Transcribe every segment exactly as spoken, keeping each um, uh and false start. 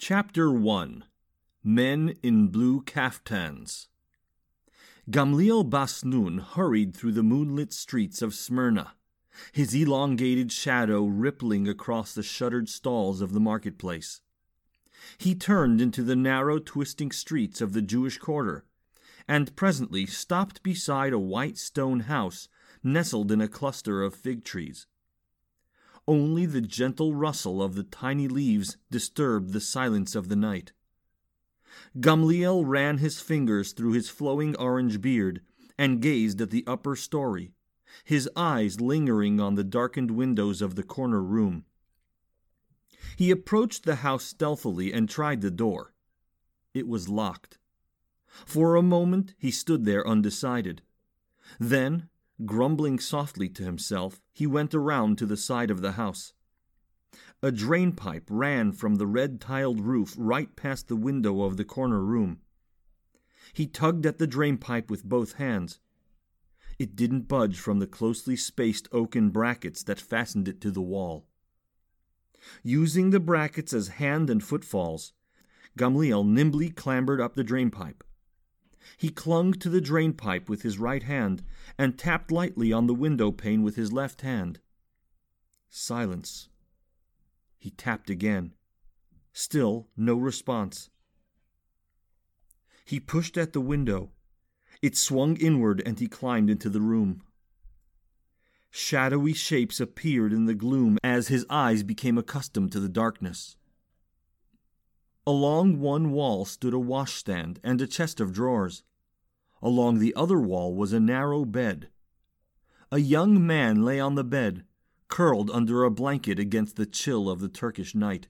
Chapter one. Men in Blue Kaftans. Gamliel Basnun hurried through the moonlit streets of Smyrna, his elongated shadow rippling across the shuttered stalls of the marketplace. He turned into the narrow, twisting streets of the Jewish quarter, and presently stopped beside a white stone house nestled in a cluster of fig trees. Only the gentle rustle of the tiny leaves disturbed the silence of the night. Gamliel ran his fingers through his flowing orange beard and gazed at the upper story, his eyes lingering on the darkened windows of the corner room. He approached the house stealthily and tried the door. It was locked. For a moment he stood there undecided. Then, grumbling softly to himself, he went around to the side of the house. A drain pipe ran from the red-tiled roof right past the window of the corner room. He tugged at the drain pipe with both hands. It didn't budge from the closely spaced oaken brackets that fastened it to the wall. Using the brackets as hand and footfalls, Gamliel nimbly clambered up the drain pipe. He clung to the drain pipe with his right hand and tapped lightly on the window pane with his left hand. Silence. He tapped again. Still no response. He pushed at the window. It swung inward and he climbed into the room. Shadowy shapes appeared in the gloom as his eyes became accustomed to the darkness. Along one wall stood a washstand and a chest of drawers. Along the other wall was a narrow bed. A young man lay on the bed, curled under a blanket against the chill of the Turkish night.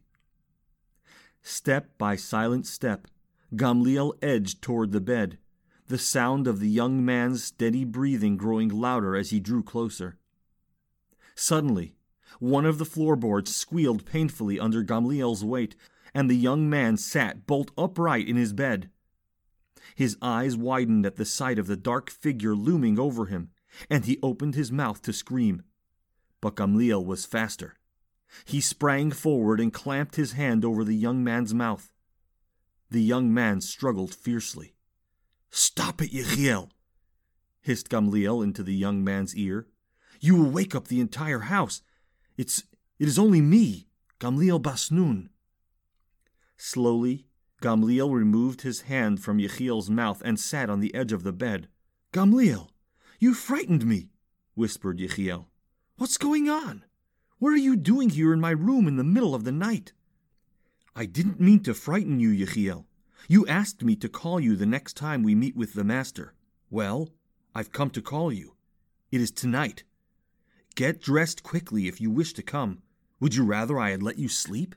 Step by silent step, Gamliel edged toward the bed, the sound of the young man's steady breathing growing louder as he drew closer. Suddenly, one of the floorboards squealed painfully under Gamliel's weight, and the young man sat bolt upright in his bed. His eyes widened at the sight of the dark figure looming over him, and he opened his mouth to scream. But Gamliel was faster. He sprang forward and clamped his hand over the young man's mouth. The young man struggled fiercely. "Stop it, Yechiel!" hissed Gamliel into the young man's ear. "You will wake up the entire house. It's, it is only me, Gamliel Basnun." Slowly, Gamliel removed his hand from Yechiel's mouth and sat on the edge of the bed. "Gamliel, you frightened me," whispered Yechiel. "What's going on? What are you doing here in my room in the middle of the night?" "I didn't mean to frighten you, Yechiel. You asked me to call you the next time we meet with the Master. Well, I've come to call you. It is tonight. Get dressed quickly if you wish to come. Would you rather I had let you sleep?"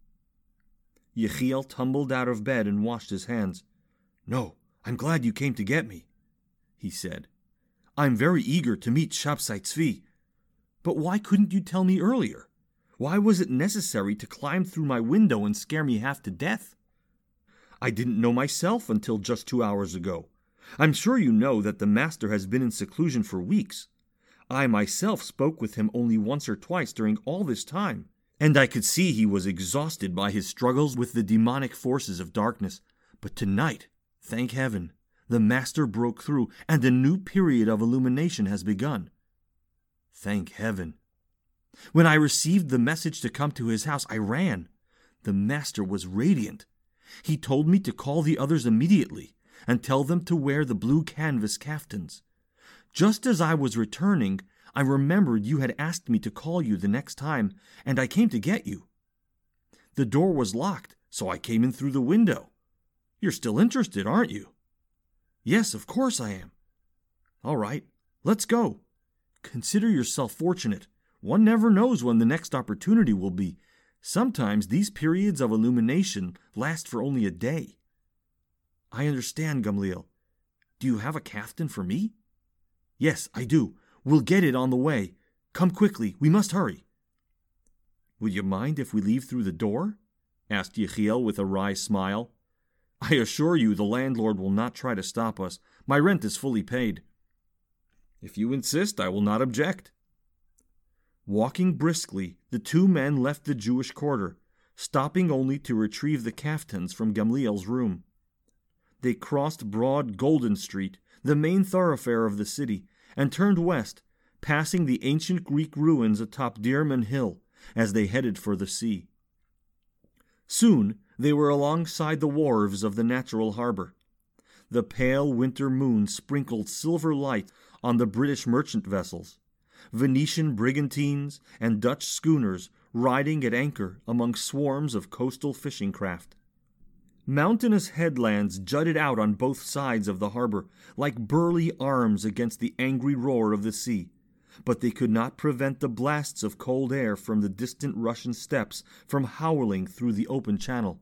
Yechiel tumbled out of bed and washed his hands. "No, I'm glad you came to get me," he said. "I'm very eager to meet Shabtai Tzvi. But why couldn't you tell me earlier? Why was it necessary to climb through my window and scare me half to death?" "I didn't know myself until just two hours ago. I'm sure you know that the Master has been in seclusion for weeks. I myself spoke with him only once or twice during all this time, and I could see he was exhausted by his struggles with the demonic forces of darkness. But tonight, thank heaven, the Master broke through, and a new period of illumination has begun. Thank heaven. When I received the message to come to his house, I ran. The Master was radiant. He told me to call the others immediately and tell them to wear the blue canvas kaftans. Just as I was returning, I remembered you had asked me to call you the next time, and I came to get you. The door was locked, so I came in through the window. You're still interested, aren't you?" "Yes, of course I am." "All right, let's go. Consider yourself fortunate. One never knows when the next opportunity will be. Sometimes these periods of illumination last for only a day." "I understand, Gamliel. Do you have a kaftan for me?" "Yes, I do. We'll get it on the way. Come quickly. We must hurry." "Would you mind if we leave through the door?" asked Yechiel with a wry smile. "I assure you the landlord will not try to stop us. My rent is fully paid." "If you insist, I will not object." Walking briskly, the two men left the Jewish quarter, stopping only to retrieve the kaftans from Gamliel's room. They crossed broad Golden Street, the main thoroughfare of the city, and turned west, passing the ancient Greek ruins atop Dearman Hill as they headed for the sea. Soon they were alongside the wharves of the natural harbor. The pale winter moon sprinkled silver light on the British merchant vessels, Venetian brigantines and Dutch schooners riding at anchor among swarms of coastal fishing craft. Mountainous headlands jutted out on both sides of the harbor like burly arms against the angry roar of the sea, but they could not prevent the blasts of cold air from the distant Russian steppes from howling through the open channel.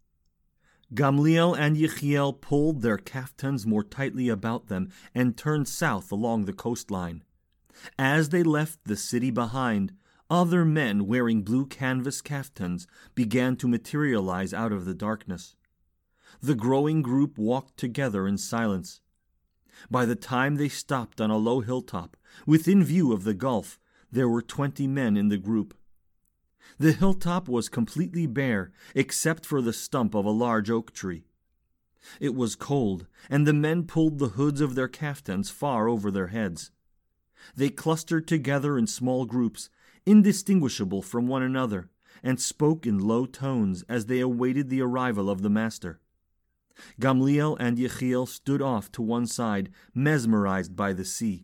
Gamliel and Yechiel pulled their kaftans more tightly about them and turned south along the coastline. As they left the city behind, other men wearing blue canvas kaftans began to materialize out of the darkness. The growing group walked together in silence. By the time they stopped on a low hilltop, within view of the Gulf, there were twenty men in the group. The hilltop was completely bare, except for the stump of a large oak tree. It was cold, and the men pulled the hoods of their kaftans far over their heads. They clustered together in small groups, indistinguishable from one another, and spoke in low tones as they awaited the arrival of the master. Gamliel and Yechiel stood off to one side, mesmerized by the sea.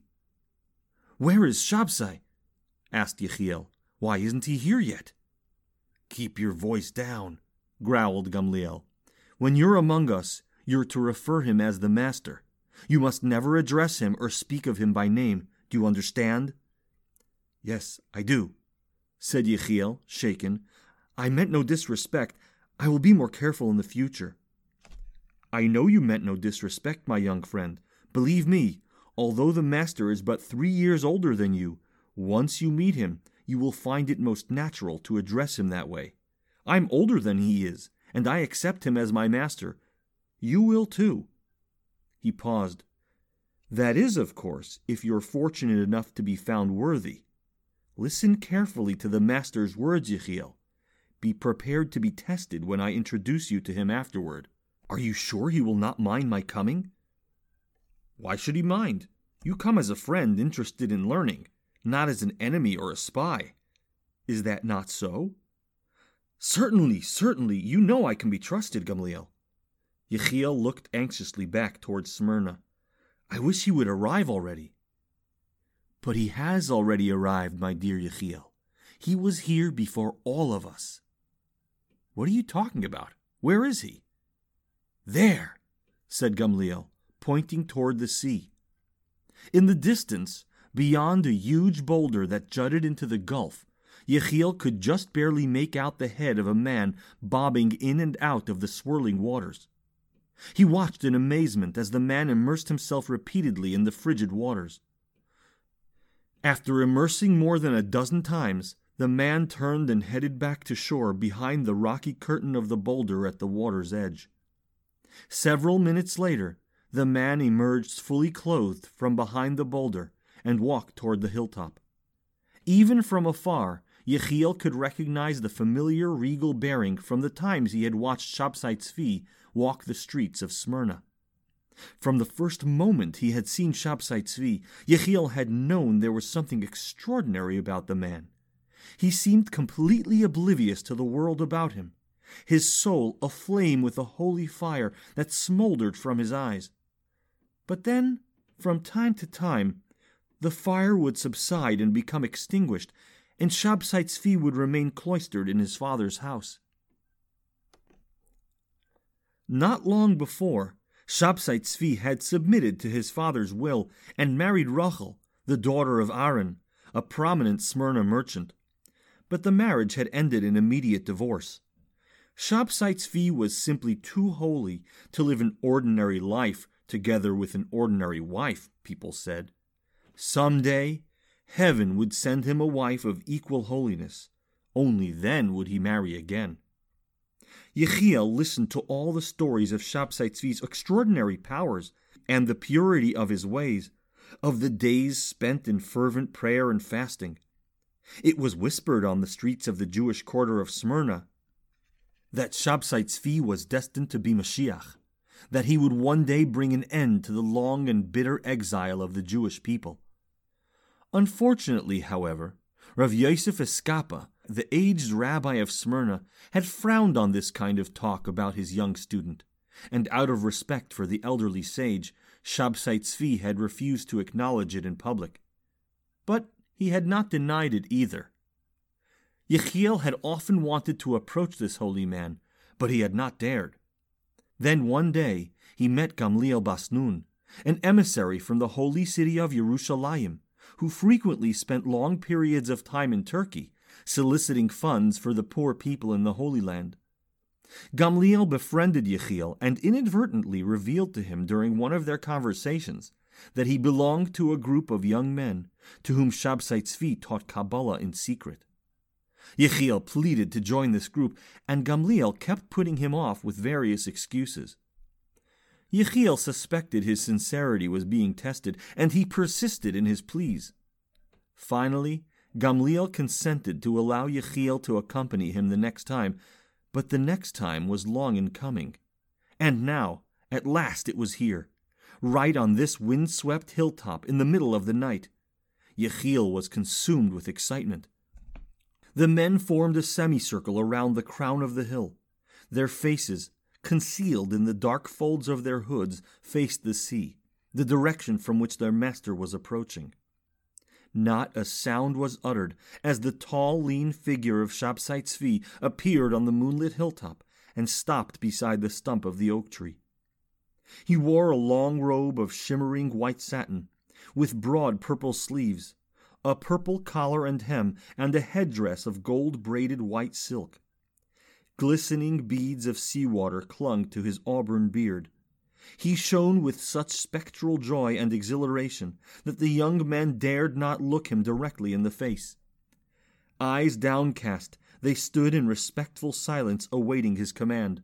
"Where is Shabsai?" asked Yechiel. "Why isn't he here yet?" "Keep your voice down," growled Gamliel. "When you're among us, you're to refer him as the master. You must never address him or speak of him by name. Do you understand?" "Yes, I do," said Yechiel, shaken. "I meant no disrespect. I will be more careful in the future." "I know you meant no disrespect, my young friend. Believe me, although the master is but three years older than you, once you meet him, you will find it most natural to address him that way. I'm older than he is, and I accept him as my master. You will too." He paused. "That is, of course, if you're fortunate enough to be found worthy. Listen carefully to the master's words, Yechiel. Be prepared to be tested when I introduce you to him afterward. Are you sure he will not mind my coming?" "Why should he mind? You come as a friend interested in learning, not as an enemy or a spy. Is that not so?" "Certainly, certainly. You know I can be trusted, Gamliel." Yechiel looked anxiously back towards Smyrna. "I wish he would arrive already." "But he has already arrived, my dear Yechiel. He was here before all of us." "What are you talking about? Where is he?" "There," said Gamliel, pointing toward the sea. In the distance, beyond a huge boulder that jutted into the gulf, Yechiel could just barely make out the head of a man bobbing in and out of the swirling waters. He watched in amazement as the man immersed himself repeatedly in the frigid waters. After immersing more than a dozen times, the man turned and headed back to shore behind the rocky curtain of the boulder at the water's edge. Several minutes later, the man emerged fully clothed from behind the boulder and walked toward the hilltop. Even from afar, Yechiel could recognize the familiar regal bearing from the times he had watched Shabsai Tzvi walk the streets of Smyrna. From the first moment he had seen Shabsai Tzvi, Yechiel had known there was something extraordinary about the man. He seemed completely oblivious to the world about him, his soul aflame with a holy fire that smoldered from his eyes. But then, from time to time, the fire would subside and become extinguished, and Shabsai Tzvi would remain cloistered in his father's house. Not long before, Shabsai Tzvi had submitted to his father's will and married Rachel, the daughter of Aaron, a prominent Smyrna merchant. But the marriage had ended in immediate divorce. Shabsai Tzvi was simply too holy to live an ordinary life together with an ordinary wife, people said. Someday, heaven would send him a wife of equal holiness. Only then would he marry again. Yechiel listened to all the stories of Shabsai Tzvi's extraordinary powers and the purity of his ways, of the days spent in fervent prayer and fasting. It was whispered on the streets of the Jewish quarter of Smyrna, that Shabtai Tzvi was destined to be Mashiach, that he would one day bring an end to the long and bitter exile of the Jewish people. Unfortunately, however, Rav Yosef Eskapa, the aged rabbi of Smyrna, had frowned on this kind of talk about his young student, and out of respect for the elderly sage, Shabtai Tzvi had refused to acknowledge it in public. But he had not denied it either. Yechiel had often wanted to approach this holy man, but he had not dared. Then one day he met Gamliel Bas Nun, an emissary from the holy city of Yerushalayim, who frequently spent long periods of time in Turkey, soliciting funds for the poor people in the Holy Land. Gamliel befriended Yechiel and inadvertently revealed to him during one of their conversations that he belonged to a group of young men to whom Shabtai Tzvi taught Kabbalah in secret. Yechiel pleaded to join this group, and Gamliel kept putting him off with various excuses. Yechiel suspected his sincerity was being tested, and he persisted in his pleas. Finally, Gamliel consented to allow Yechiel to accompany him the next time, but the next time was long in coming. And now, at last it was here, right on this wind-swept hilltop in the middle of the night. Yechiel was consumed with excitement. The men formed a semicircle around the crown of the hill. Their faces, concealed in the dark folds of their hoods, faced the sea, the direction from which their master was approaching. Not a sound was uttered as the tall, lean figure of Shabtai Tzvi appeared on the moonlit hilltop and stopped beside the stump of the oak tree. He wore a long robe of shimmering white satin, with broad purple sleeves, a purple collar and hem, and a headdress of gold-braided white silk. Glistening beads of seawater clung to his auburn beard. He shone with such spectral joy and exhilaration that the young men dared not look him directly in the face. Eyes downcast, they stood in respectful silence awaiting his command.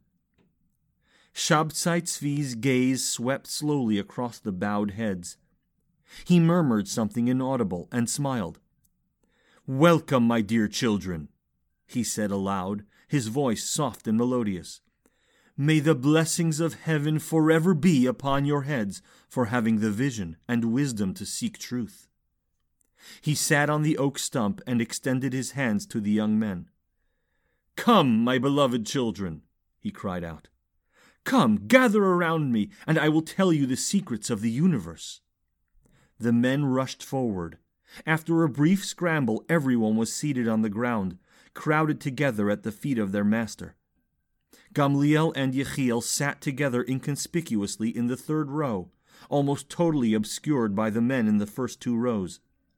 Shabtai Tzvi's gaze swept slowly across the bowed heads. He murmured something inaudible and smiled. "Welcome, my dear children," he said aloud, his voice soft and melodious. "May the blessings of heaven forever be upon your heads for having the vision and wisdom to seek truth." He sat on the oak stump and extended his hands to the young men. "Come, my beloved children," he cried out. "Come, gather around me, and I will tell you the secrets of the universe." The men rushed forward. After a brief scramble, everyone was seated on the ground, crowded together at the feet of their master. Gamliel and Yechiel sat together inconspicuously in the third row, almost totally obscured by the men in the first two rows.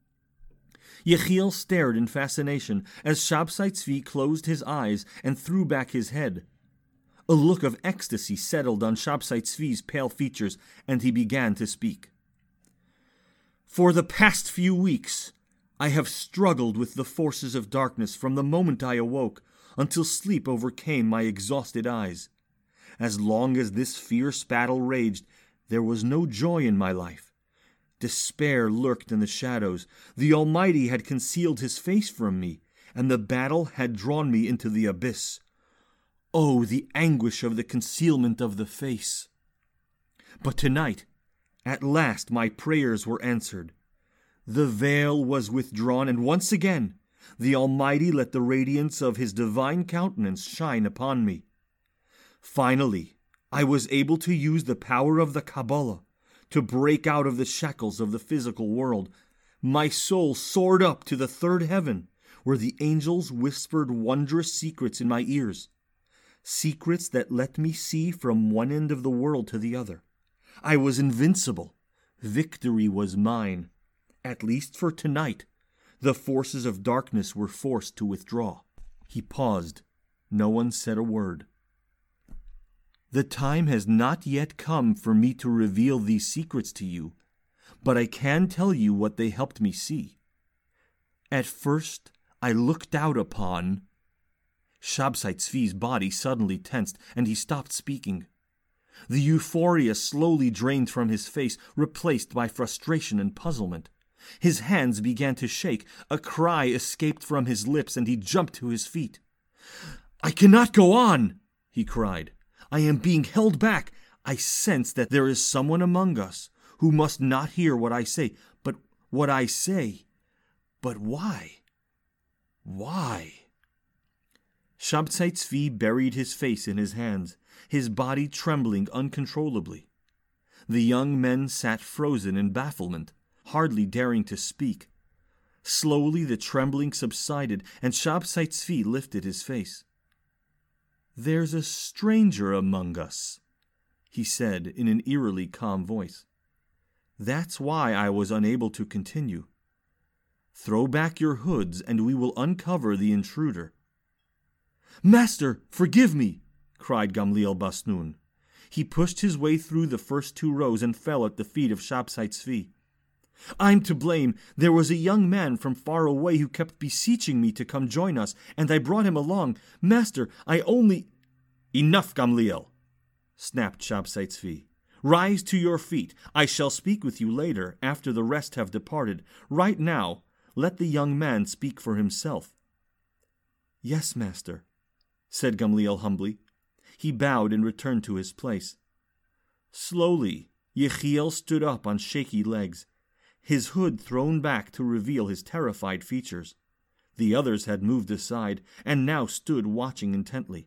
Yechiel stared in fascination as Shabtai Tzvi closed his eyes and threw back his head. A look of ecstasy settled on Shabtai Tzvi's pale features, and he began to speak. "For the past few weeks, I have struggled with the forces of darkness from the moment I awoke until sleep overcame my exhausted eyes. As long as this fierce battle raged, there was no joy in my life. Despair lurked in the shadows. The Almighty had concealed his face from me, and the battle had drawn me into the abyss. Oh, the anguish of the concealment of the face! But tonight, at last my prayers were answered. The veil was withdrawn, and once again the Almighty let the radiance of his divine countenance shine upon me. Finally, I was able to use the power of the Kabbalah to break out of the shackles of the physical world. My soul soared up to the third heaven, where the angels whispered wondrous secrets in my ears, secrets that let me see from one end of the world to the other. I was invincible. Victory was mine. At least for tonight, the forces of darkness were forced to withdraw." He paused. No one said a word. "The time has not yet come for me to reveal these secrets to you, but I can tell you what they helped me see. At first, I looked out upon—" Shabtai Tzvi's body suddenly tensed, and he stopped speaking. The euphoria slowly drained from his face, replaced by frustration and puzzlement. His hands began to shake. A cry escaped from his lips, and he jumped to his feet. "I cannot go on!" he cried. "I am being held back. I sense that there is someone among us who must not hear what I say. But what I say? But why? Why?" Shabtai Tzvi buried his face in his hands, his body trembling uncontrollably. The young men sat frozen in bafflement, hardly daring to speak. Slowly the trembling subsided, and Shabtai Tzvi lifted his face. "There's a stranger among us," he said in an eerily calm voice. "That's why I was unable to continue. Throw back your hoods, and we will uncover the intruder." "Master, forgive me!" cried Gamliel Bas Nun. He pushed his way through the first two rows and fell at the feet of Shabtai Tzvi. "I'm to blame. There was a young man from far away who kept beseeching me to come join us, and I brought him along. Master, I only—" "Enough, Gamliel!" snapped Shabtai Tzvi. "Rise to your feet. I shall speak with you later, after the rest have departed. Right now, let the young man speak for himself." "Yes, master," said Gamliel humbly. He bowed and returned to his place. Slowly, Yechiel stood up on shaky legs, his hood thrown back to reveal his terrified features. The others had moved aside, and now stood watching intently.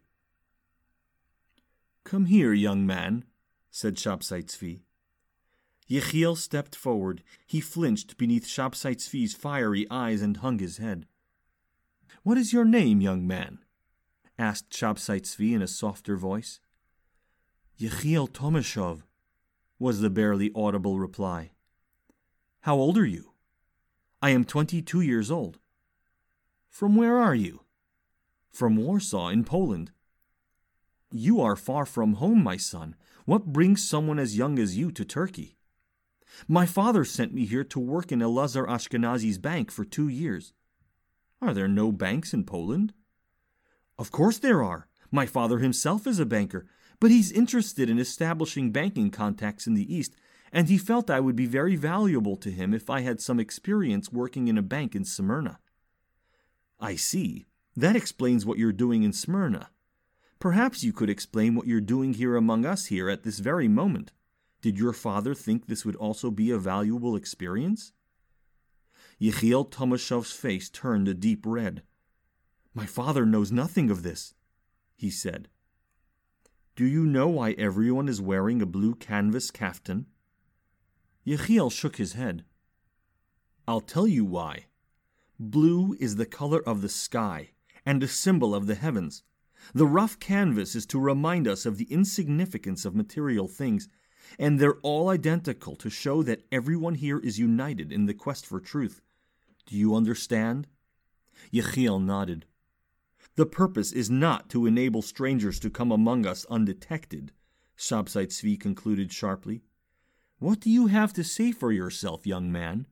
"Come here, young man," said Shabtai Tzvi. Yechiel stepped forward. He flinched beneath Shabtai Tzvi's fiery eyes and hung his head. "What is your name, young man?" asked Shabtai Tzvi in a softer voice. "Yechiel Tomashov," was the barely audible reply. "How old are you?" "I am twenty-two years old." "From where are you?" "From Warsaw, in Poland." "You are far from home, my son. What brings someone as young as you to Turkey?" "My father sent me here to work in Elazar Ashkenazi's bank for two years." "Are there no banks in Poland?" "Of course there are. My father himself is a banker, but he's interested in establishing banking contacts in the East, and he felt I would be very valuable to him if I had some experience working in a bank in Smyrna." "I see. That explains what you're doing in Smyrna. Perhaps you could explain what you're doing here among us here at this very moment. Did your father think this would also be a valuable experience?" Yechiel Tomashov's face turned a deep red. "My father knows nothing of this," he said. "Do you know why everyone is wearing a blue canvas kaftan?" Yechiel shook his head. "I'll tell you why. Blue is the color of the sky and a symbol of the heavens. The rough canvas is to remind us of the insignificance of material things, and they're all identical to show that everyone here is united in the quest for truth. Do you understand?" Yechiel nodded. "The purpose is not to enable strangers to come among us undetected," Shabtai Tzvi concluded sharply. "What do you have to say for yourself, young man?"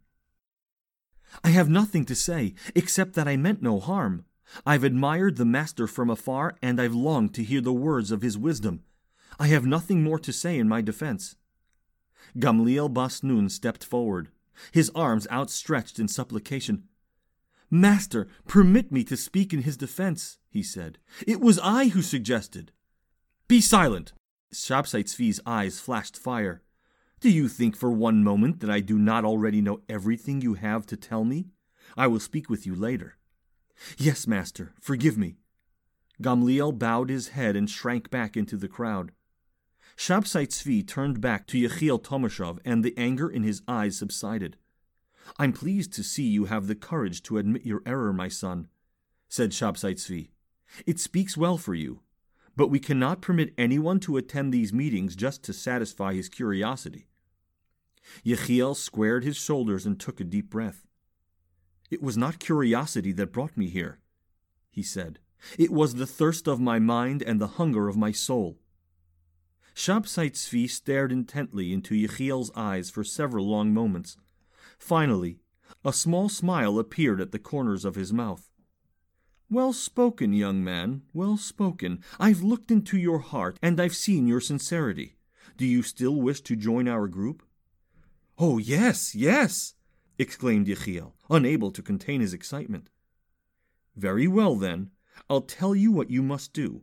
"I have nothing to say, except that I meant no harm. I've admired the master from afar, and I've longed to hear the words of his wisdom. I have nothing more to say in my defense." Gamliel Bas Nun stepped forward, his arms outstretched in supplication. "Master, permit me to speak in his defense," he said. "It was I who suggested—" "Be silent!" Shabtai Tzvi's eyes flashed fire. "Do you think for one moment that I do not already know everything you have to tell me? I will speak with you later." "Yes, master, forgive me." Gamliel bowed his head and shrank back into the crowd. Shabtai Tzvi turned back to Yechiel Tomashov, and the anger in his eyes subsided. "I'm pleased to see you have the courage to admit your error, my son," said Shabtai Tzvi. "It speaks well for you, but we cannot permit anyone to attend these meetings just to satisfy his curiosity." Yechiel squared his shoulders and took a deep breath. "It was not curiosity that brought me here," he said. "It was the thirst of my mind and the hunger of my soul." Shabtai Tzvi stared intently into Yechiel's eyes for several long moments. Finally, a small smile appeared at the corners of his mouth. "Well spoken, young man, well spoken. I've looked into your heart, and I've seen your sincerity. Do you still wish to join our group?" "Oh, yes, yes!" exclaimed Yechiel, unable to contain his excitement. "Very well, then. I'll tell you what you must do.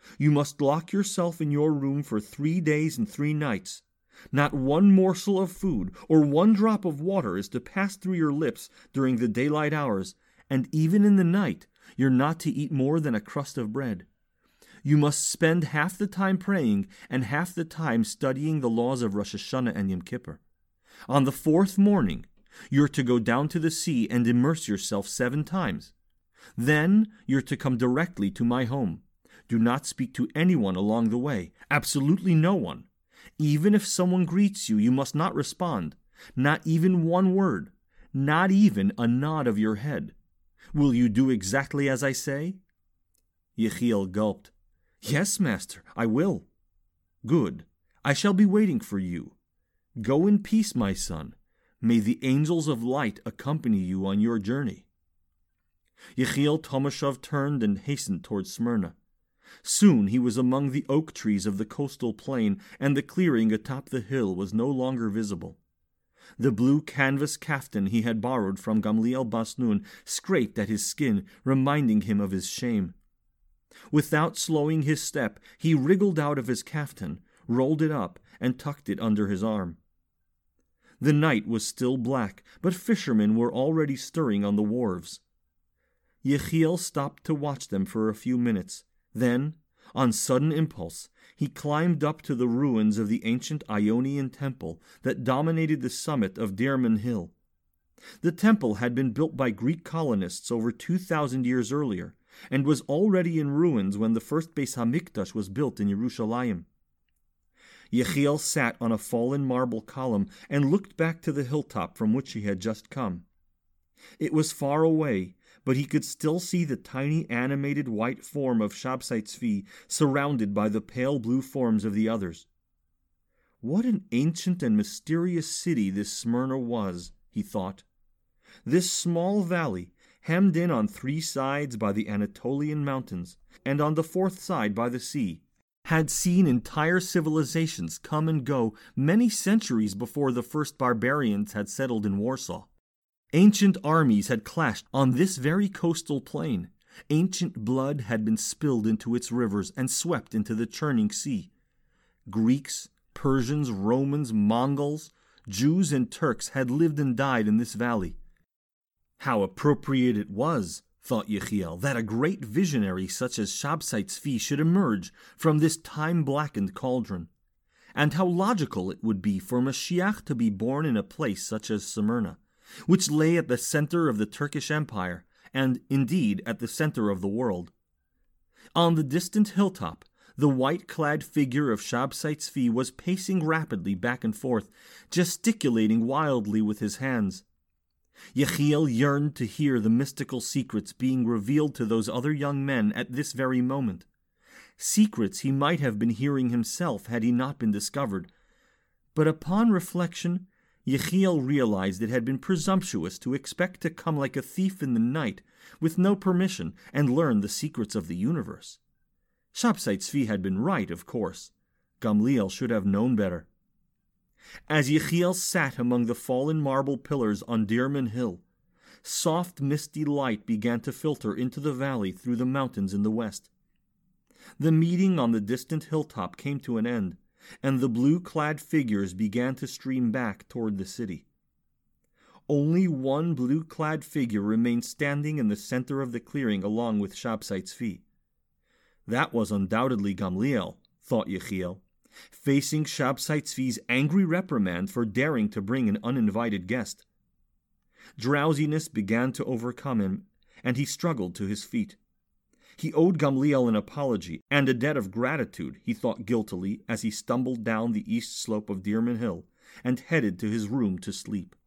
You must lock yourself in your room for three days and three nights. Not one morsel of food or one drop of water is to pass through your lips during the daylight hours, and even in the night you're not to eat more than a crust of bread. You must spend half the time praying and half the time studying the laws of Rosh Hashanah and Yom Kippur. On the fourth morning, you're to go down to the sea and immerse yourself seven times. Then you're to come directly to my home. Do not speak to anyone along the way, absolutely no one. Even if someone greets you, you must not respond, not even one word, not even a nod of your head. Will you do exactly as I say?" Yechiel gulped. "Yes, master, I will." "Good. I shall be waiting for you. Go in peace, my son. May the angels of light accompany you on your journey." Yechiel Tomashov turned and hastened toward Smyrna. Soon he was among the oak trees of the coastal plain, and the clearing atop the hill was no longer visible. The blue canvas caftan he had borrowed from Gamliel Bas Nun scraped at his skin, reminding him of his shame. Without slowing his step, he wriggled out of his caftan, rolled it up, and tucked it under his arm. The night was still black, but fishermen were already stirring on the wharves. Yechiel stopped to watch them for a few minutes. Then, on sudden impulse, he climbed up to the ruins of the ancient Ionian temple that dominated the summit of Dirman Hill. The temple had been built by Greek colonists over two thousand years earlier, and was already in ruins when the first Beis Hamikdash was built in Yerushalayim. Yechiel sat on a fallen marble column and looked back to the hilltop from which he had just come. It was far away, but he could still see the tiny animated white form of Shabtai Tzvi surrounded by the pale blue forms of the others. What an ancient and mysterious city this Smyrna was, he thought. This small valley, hemmed in on three sides by the Anatolian mountains, and on the fourth side by the sea, had seen entire civilizations come and go many centuries before the first barbarians had settled in Warsaw. Ancient armies had clashed on this very coastal plain. Ancient blood had been spilled into its rivers and swept into the churning sea. Greeks, Persians, Romans, Mongols, Jews, and Turks had lived and died in this valley. How appropriate it was, thought Yechiel, that a great visionary such as Shabtai Tzvi should emerge from this time-blackened cauldron. And how logical it would be for Mashiach to be born in a place such as Smyrna, which lay at the center of the Turkish Empire, and, indeed, at the center of the world. On the distant hilltop, the white-clad figure of Shabtai Tzvi was pacing rapidly back and forth, gesticulating wildly with his hands. Yechiel yearned to hear the mystical secrets being revealed to those other young men at this very moment. Secrets he might have been hearing himself had he not been discovered. But upon reflection, Yechiel realized it had been presumptuous to expect to come like a thief in the night, with no permission, and learn the secrets of the universe. Shabtai Tzvi had been right, of course. Gamliel should have known better. As Yechiel sat among the fallen marble pillars on Dirman Hill, soft misty light began to filter into the valley through the mountains in the west. The meeting on the distant hilltop came to an end, and the blue-clad figures began to stream back toward the city. Only one blue-clad figure remained standing in the center of the clearing along with Shabtai Tzvi. That was undoubtedly Gamliel, thought Yechiel, facing Shabtai Tzvi's angry reprimand for daring to bring an uninvited guest. Drowsiness began to overcome him, and he struggled to his feet. He owed Gamliel an apology and a debt of gratitude, he thought guiltily as he stumbled down the east slope of Dirman Hill and headed to his room to sleep.